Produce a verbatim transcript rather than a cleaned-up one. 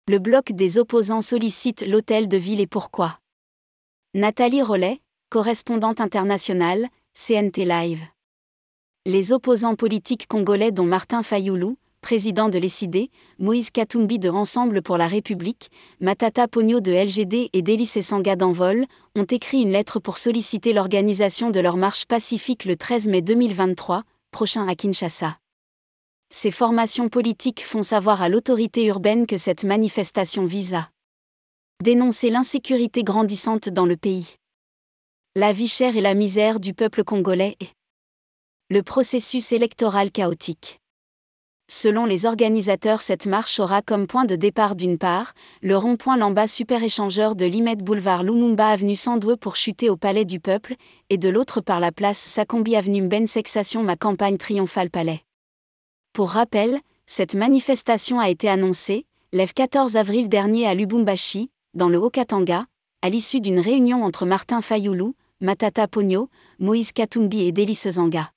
Le bloc des opposants sollicite l'hôtel de ville et pourquoi? Nathalie Rollet, correspondante internationale, C N T Live. Les opposants politiques congolais dont Martin Fayulu, président de l'E S I D, Moïse Katumbi de Ensemble pour la République, Matata Ponyo de L G D et Délice Sanga d'Envol, ont écrit une lettre pour solliciter l'organisation de leur marche pacifique le treize mai deux mille vingt-trois, prochain à Kinshasa. Ces formations politiques font savoir à l'autorité urbaine que cette manifestation vise à dénoncer l'insécurité grandissante dans le pays, la vie chère et la misère du peuple congolais et le processus électoral chaotique. Selon les organisateurs, cette marche aura comme point de départ d'une part, le rond-point Lamba super-échangeur de Limet boulevard Lumumba avenue Sandwe pour chuter au Palais du Peuple, et de l'autre par la place Sakombi avenue Mbensexation ma campagne triomphale Palais. Pour rappel, cette manifestation a été annoncée, le quatorze avril dernier à Lubumbashi, dans le Haut-Katanga, à l'issue d'une réunion entre Martin Fayulu, Matata Ponyo, Moïse Katumbi et Délice Sanga.